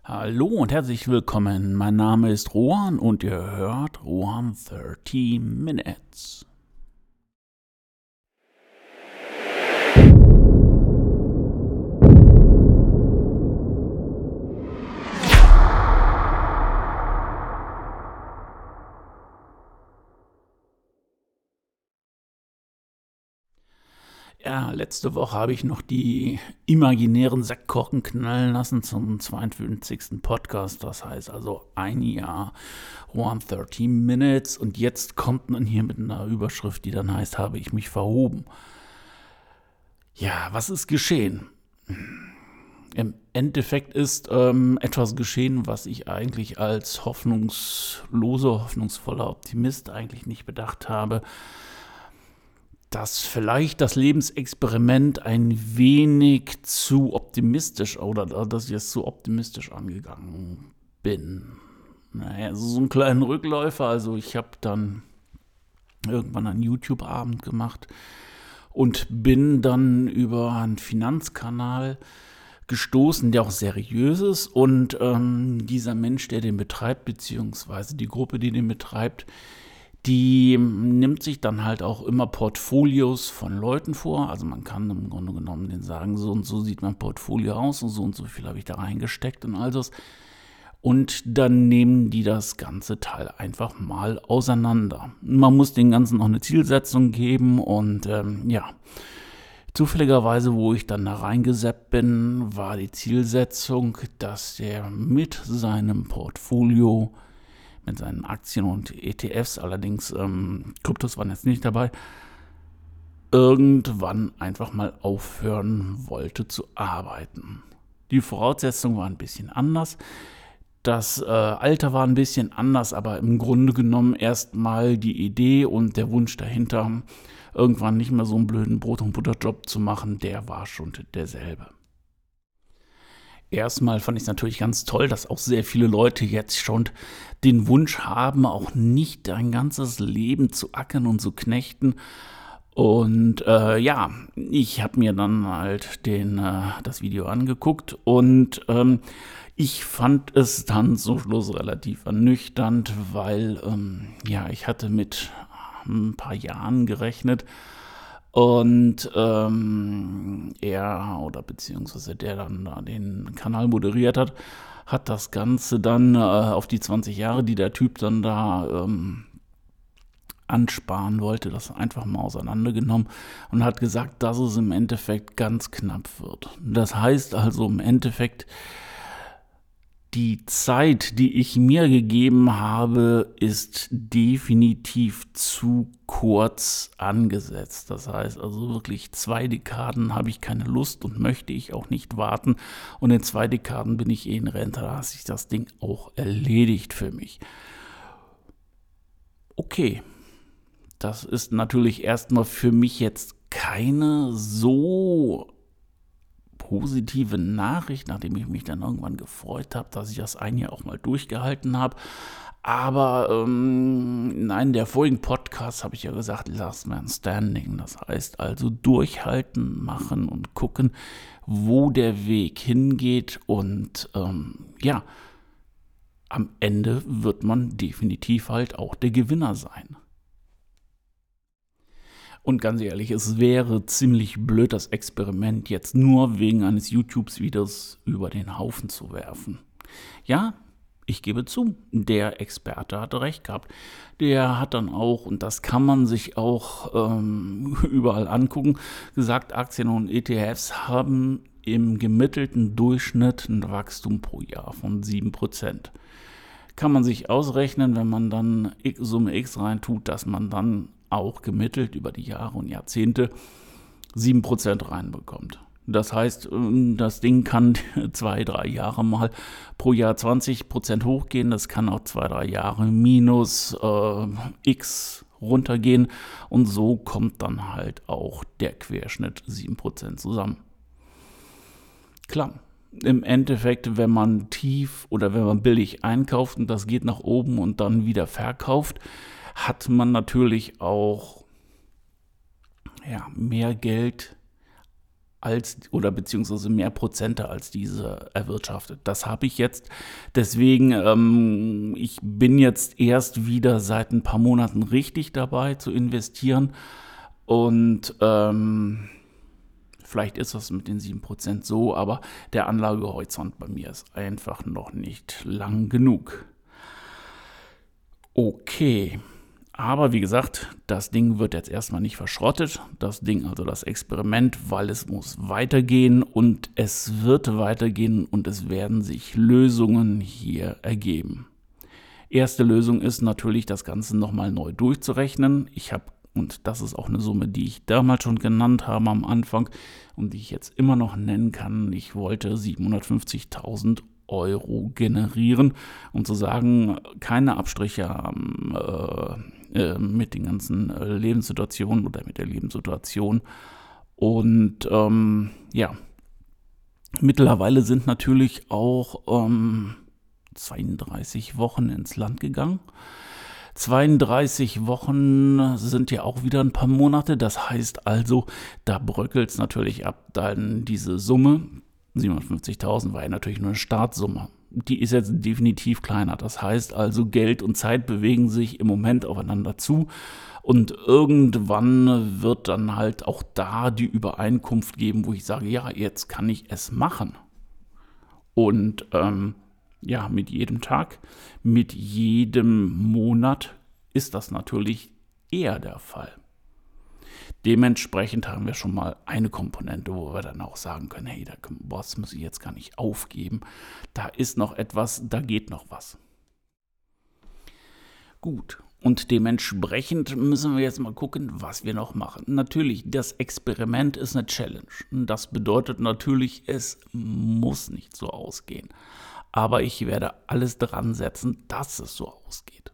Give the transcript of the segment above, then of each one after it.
Hallo und herzlich willkommen. Mein Name ist Rohan und ihr hört Rohan 30 Minutes. Ja, letzte Woche habe ich noch die imaginären Sektkorken knallen lassen zum 52. Podcast. Das heißt also ein Jahr Rohan 30 Minutes. Und jetzt kommt man hier mit einer Überschrift, die dann heißt, habe ich mich verhoben. Ja, was ist geschehen? Im Endeffekt ist etwas geschehen, was ich eigentlich als hoffnungsvoller Optimist eigentlich nicht bedacht habe, dass vielleicht das Lebensexperiment ein wenig zu optimistisch oder dass ich es zu optimistisch angegangen bin. Naja, so einen kleinen Rückläufer. Also ich habe dann irgendwann einen YouTube-Abend gemacht und bin dann über einen Finanzkanal gestoßen, der auch seriös ist. Und dieser Mensch, der den betreibt, beziehungsweise die Gruppe, die den betreibt, die nimmt sich dann halt auch immer Portfolios von Leuten vor. Also man kann im Grunde genommen denen sagen, so und so sieht mein Portfolio aus und so viel habe ich da reingesteckt und all das. Und dann nehmen die das ganze Teil einfach mal auseinander. Man muss den Ganzen auch eine Zielsetzung geben und zufälligerweise, wo ich dann da reingesappt bin, war die Zielsetzung, dass der mit seinem Portfolio, mit seinen Aktien und ETFs, allerdings Kryptos waren jetzt nicht dabei, irgendwann einfach mal aufhören wollte zu arbeiten. Die Voraussetzungen waren ein bisschen anders. Das Alter war ein bisschen anders, aber im Grunde genommen erstmal die Idee und der Wunsch dahinter, irgendwann nicht mehr so einen blöden Brot- und Butterjob zu machen, der war schon derselbe. Erstmal fand ich es natürlich ganz toll, dass auch sehr viele Leute jetzt schon den Wunsch haben, auch nicht ein ganzes Leben zu ackern und zu knechten. Und ich habe mir dann halt das Video angeguckt und ich fand es dann zum Schluss relativ ernüchternd, weil ich hatte mit ein paar Jahren gerechnet. Und beziehungsweise der dann da den Kanal moderiert hat das Ganze dann auf die 20 Jahre, die der Typ dann da ansparen wollte, das einfach mal auseinandergenommen und hat gesagt, dass es im Endeffekt ganz knapp wird. Das heißt also im Endeffekt, die Zeit, die ich mir gegeben habe, ist definitiv zu kurz angesetzt. Das heißt also wirklich 2 Dekaden habe ich keine Lust und möchte ich auch nicht warten. Und in 2 Dekaden bin ich in Rente, da hat sich das Ding auch erledigt für mich. Okay, das ist natürlich erstmal für mich jetzt keine so positive Nachricht, nachdem ich mich dann irgendwann gefreut habe, dass ich das ein Jahr auch mal durchgehalten habe. Aber in der vorigen Podcast habe ich ja gesagt, Last Man Standing. Das heißt also durchhalten, machen und gucken, wo der Weg hingeht. Und am Ende wird man definitiv halt auch der Gewinner sein. Und ganz ehrlich, es wäre ziemlich blöd, das Experiment jetzt nur wegen eines YouTube-Videos über den Haufen zu werfen. Ja, ich gebe zu, der Experte hatte recht gehabt. Der hat dann auch, und das kann man sich auch überall angucken, gesagt, Aktien und ETFs haben im gemittelten Durchschnitt ein Wachstum pro Jahr von 7%. Kann man sich ausrechnen, wenn man dann Summe X reintut, dass man dann auch gemittelt über die Jahre und Jahrzehnte 7% reinbekommt. Das heißt, das Ding kann 2-3 Jahre mal pro Jahr 20% hochgehen. Das kann auch 2-3 Jahre minus X runtergehen. Und so kommt dann halt auch der Querschnitt 7% zusammen. Klar. Im Endeffekt, wenn man tief oder wenn man billig einkauft und das geht nach oben und dann wieder verkauft, hat man natürlich auch mehr Geld als oder beziehungsweise mehr Prozente als diese erwirtschaftet. Das habe ich jetzt. Deswegen, ich bin jetzt erst wieder seit ein paar Monaten richtig dabei zu investieren. Und vielleicht ist das mit den 7% so, aber der Anlagehorizont bei mir ist einfach noch nicht lang genug. Okay. Aber wie gesagt, das Ding wird jetzt erstmal nicht verschrottet, das Ding, also das Experiment, weil es muss weitergehen und es wird weitergehen und es werden sich Lösungen hier ergeben. Erste Lösung ist natürlich, das Ganze nochmal neu durchzurechnen. Und das ist auch eine Summe, die ich damals schon genannt habe am Anfang und die ich jetzt immer noch nennen kann. Ich wollte 750.000 Euro generieren, um zu sagen, keine Abstriche mit den ganzen Lebenssituationen oder mit der Lebenssituation. Und ja, mittlerweile sind natürlich auch 32 Wochen ins Land gegangen. 32 Wochen sind ja auch wieder ein paar Monate. Das heißt also, da bröckelt es natürlich ab. Dann diese Summe, 750.000, war ja natürlich nur eine Startsumme. Die ist jetzt definitiv kleiner. Das heißt also, Geld und Zeit bewegen sich im Moment aufeinander zu. Und irgendwann wird dann halt auch da die Übereinkunft geben, wo ich sage, ja, jetzt kann ich es machen. Und ja, mit jedem Tag, mit jedem Monat ist das natürlich eher der Fall. Dementsprechend haben wir schon mal eine Komponente, wo wir dann auch sagen können, hey, das muss ich jetzt gar nicht aufgeben. Da ist noch etwas, da geht noch was. Gut, und dementsprechend müssen wir jetzt mal gucken, was wir noch machen. Natürlich, das Experiment ist eine Challenge. Das bedeutet natürlich, es muss nicht so ausgehen. Aber ich werde alles dran setzen, dass es so ausgeht.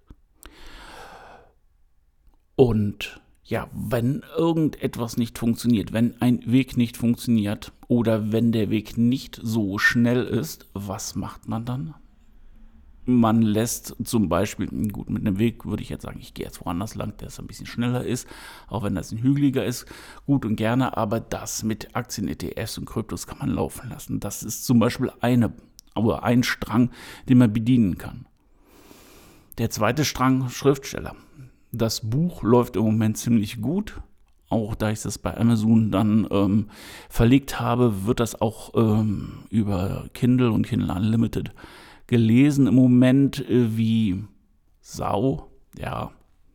Und ja, wenn irgendetwas nicht funktioniert, wenn ein Weg nicht funktioniert oder wenn der Weg nicht so schnell ist, was macht man dann? Man lässt zum Beispiel, gut, mit einem Weg würde ich jetzt sagen, ich gehe jetzt woanders lang, der es ein bisschen schneller ist, auch wenn das ein hügeliger ist, gut und gerne, aber das mit Aktien, ETFs und Kryptos kann man laufen lassen. Das ist zum Beispiel ein Strang, den man bedienen kann. Der zweite Strang, Schriftsteller. Das Buch läuft im Moment ziemlich gut. Auch da ich das bei Amazon dann verlegt habe, wird das auch über Kindle und Kindle Unlimited gelesen im Moment wie Sau. Ja,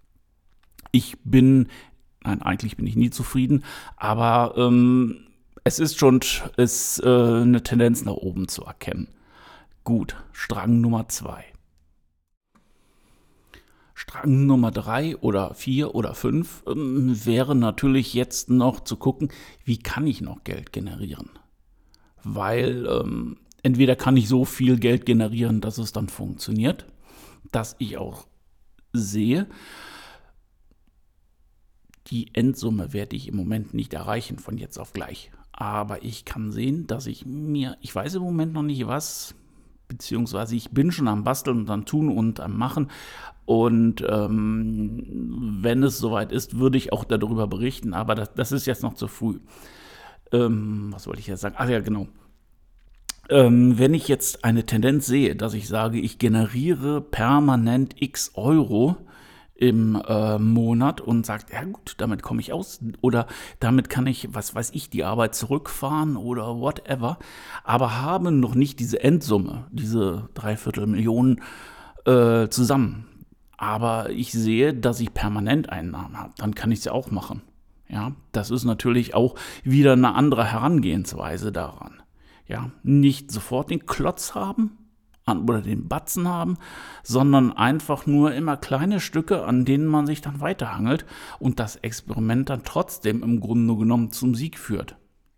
eigentlich bin ich nie zufrieden, aber es ist schon eine Tendenz nach oben zu erkennen. Gut, Strang Nummer 2. Strang Nummer 3 oder 4 oder 5 wäre natürlich jetzt noch zu gucken, wie kann ich noch Geld generieren? Weil entweder kann ich so viel Geld generieren, dass es dann funktioniert, dass ich auch sehe, die Endsumme werde ich im Moment nicht erreichen von jetzt auf gleich. Aber ich kann sehen, dass ich weiß im Moment noch nicht was, beziehungsweise ich bin schon am Basteln und am Tun und am Machen. Und wenn es soweit ist, würde ich auch darüber berichten. Aber das ist jetzt noch zu früh. Was wollte ich jetzt sagen? Ach ja, genau. Wenn ich jetzt eine Tendenz sehe, dass ich sage, ich generiere permanent x Euro im Monat und sagt, ja gut, damit komme ich aus oder damit kann ich, was weiß ich, die Arbeit zurückfahren oder whatever, aber habe noch nicht diese Endsumme, diese 250.000 zusammen. Aber ich sehe, dass ich permanent Einnahmen habe, dann kann ich es ja auch machen. Ja, das ist natürlich auch wieder eine andere Herangehensweise daran. Ja, nicht sofort den Klotz haben oder den Batzen haben, sondern einfach nur immer kleine Stücke, an denen man sich dann weiterhangelt und das Experiment dann trotzdem im Grunde genommen zum Sieg führt.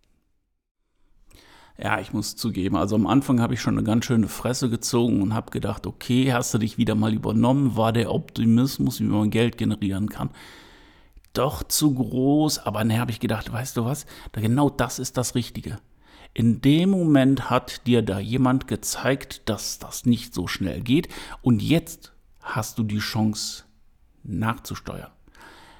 Ja, ich muss zugeben, also am Anfang habe ich schon eine ganz schöne Fresse gezogen und habe gedacht, okay, hast du dich wieder mal übernommen, war der Optimismus, wie man Geld generieren kann, doch zu groß, aber dann habe ich gedacht, weißt du was, genau das ist das Richtige. In dem Moment hat dir da jemand gezeigt, dass das nicht so schnell geht und jetzt hast du die Chance nachzusteuern.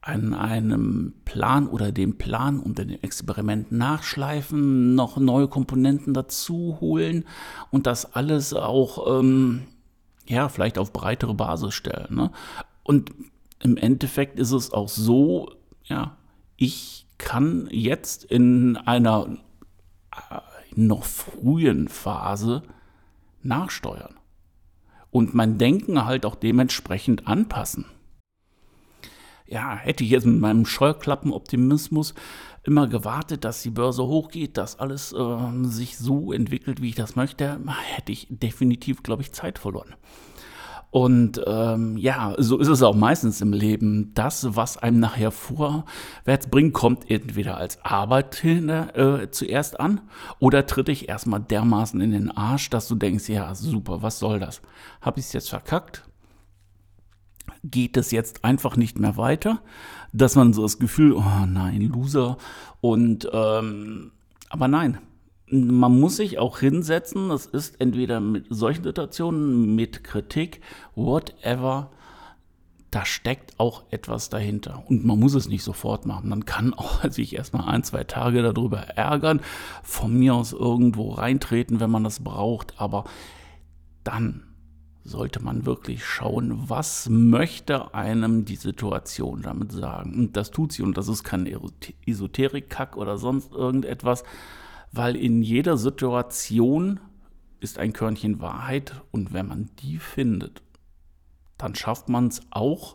an einem Plan oder dem Plan und dem Experiment nachschleifen, noch neue Komponenten dazu holen und das alles auch vielleicht auf breitere Basis stellen. Ne? Und im Endeffekt ist es auch so, ich kann jetzt in einer noch frühen Phase nachsteuern und mein Denken halt auch dementsprechend anpassen. Ja, hätte ich jetzt mit meinem Scheuklappenoptimismus immer gewartet, dass die Börse hochgeht, dass alles sich so entwickelt, wie ich das möchte, hätte ich definitiv, glaube ich, Zeit verloren. Und so ist es auch meistens im Leben. Das, was einem nachher vorwärts bringt, kommt entweder als Arbeit zuerst an oder tritt dich erstmal dermaßen in den Arsch, dass du denkst, ja super, was soll das? Habe ich es jetzt verkackt? Geht es jetzt einfach nicht mehr weiter, dass man so das Gefühl, oh nein, Loser. Und aber nein, man muss sich auch hinsetzen. Das ist entweder mit solchen Situationen, mit Kritik, whatever. Da steckt auch etwas dahinter. Und man muss es nicht sofort machen. Man kann auch sich erstmal 1-2 Tage darüber ärgern, von mir aus irgendwo reintreten, wenn man das braucht. Aber dann sollte man wirklich schauen, was möchte einem die Situation damit sagen. Und das tut sie, und das ist kein Esoterik-Kack oder sonst irgendetwas, weil in jeder Situation ist ein Körnchen Wahrheit, und wenn man die findet, dann schafft man es auch,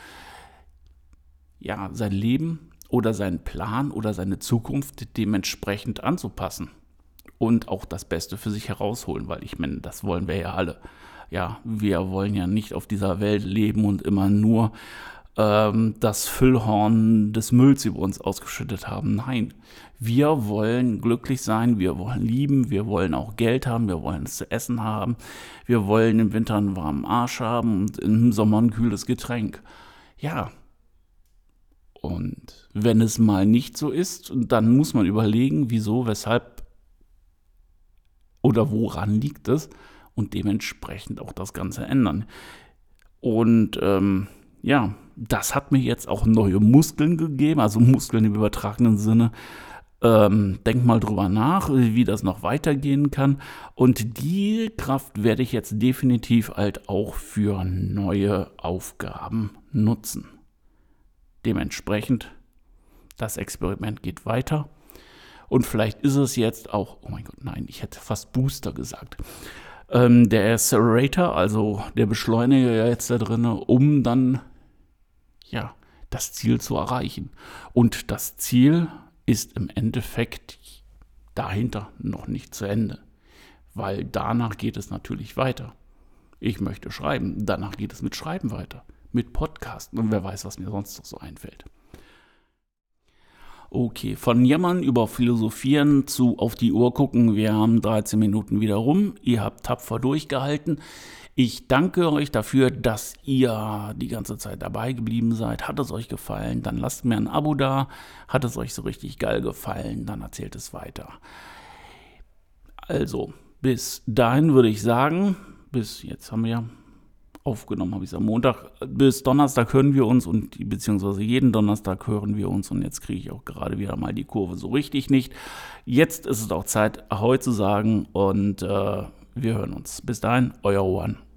sein Leben oder seinen Plan oder seine Zukunft dementsprechend anzupassen und auch das Beste für sich herausholen, weil ich meine, das wollen wir ja alle. Ja, wir wollen ja nicht auf dieser Welt leben und immer nur das Füllhorn des Mülls über uns ausgeschüttet haben. Nein, wir wollen glücklich sein, wir wollen lieben, wir wollen auch Geld haben, wir wollen es zu essen haben, wir wollen im Winter einen warmen Arsch haben und im Sommer ein kühles Getränk. Ja, und wenn es mal nicht so ist, dann muss man überlegen, wieso, weshalb oder woran liegt es, und dementsprechend auch das Ganze ändern. Und das hat mir jetzt auch neue Muskeln gegeben, also Muskeln im übertragenen Sinne. Denk mal drüber nach, wie das noch weitergehen kann. Und die Kraft werde ich jetzt definitiv halt auch für neue Aufgaben nutzen. Dementsprechend, das Experiment geht weiter. Und vielleicht ist es jetzt auch, oh mein Gott, nein, ich hätte fast Booster gesagt. Der Accelerator, also der Beschleuniger jetzt da drin, um dann das Ziel zu erreichen. Und das Ziel ist im Endeffekt dahinter noch nicht zu Ende, weil danach geht es natürlich weiter. Ich möchte schreiben, danach geht es mit Schreiben weiter, mit Podcasten und wer weiß, was mir sonst noch so einfällt. Okay, von Jammern über Philosophieren zu auf die Uhr gucken. Wir haben 13 Minuten wieder rum. Ihr habt tapfer durchgehalten. Ich danke euch dafür, dass ihr die ganze Zeit dabei geblieben seid. Hat es euch gefallen, dann lasst mir ein Abo da. Hat es euch so richtig geil gefallen, dann erzählt es weiter. Also, bis dahin würde ich sagen, bis jetzt haben wir aufgenommen, habe ich es am Montag. Bis Donnerstag hören wir uns, beziehungsweise jeden Donnerstag hören wir uns, und jetzt kriege ich auch gerade wieder mal die Kurve so richtig nicht. Jetzt ist es auch Zeit, Ahoi zu sagen, und wir hören uns. Bis dahin, euer Juan.